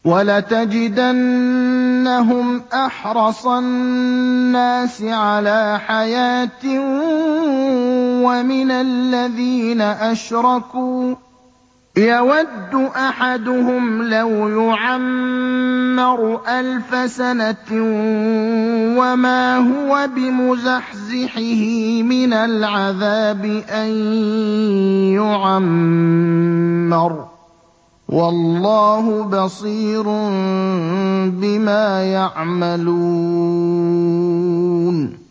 وَلَتَجِدَنَّهُمْ أَحْرَصَ النَّاسِ عَلَىٰ حَيَاةٍ وَمِنَ الَّذِينَ أَشْرَكُوا ۚ يَوَدُّ أَحَدُهُمْ لَوْ يُعَمَّرُ أَلْفَ سَنَةٍ وَمَا هُوَ بِمُزَحْزِحِهِ مِنَ الْعَذَابِ أَن يُعَمَّرَ ۗ وَاللَّهُ بَصِيرٌ بِمَا يَعْمَلُونَ